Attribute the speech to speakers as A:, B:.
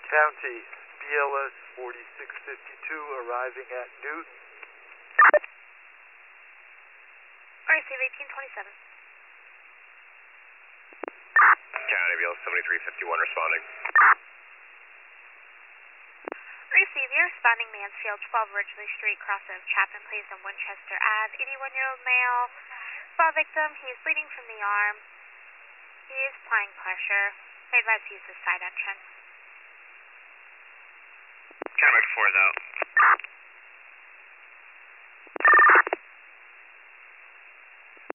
A: County, BLS 4652 arriving at Newton.
B: Receive 1827.
C: County, BLS 7351 responding.
B: Receive, you're responding Mansfield, 12 Ridgely Street, cross of Chapman Place and Winchester Ave. 81-year-old male. Fall victim, he is bleeding from the arm. He is applying pressure. I advise to use the side entrance.
C: County 4 is out.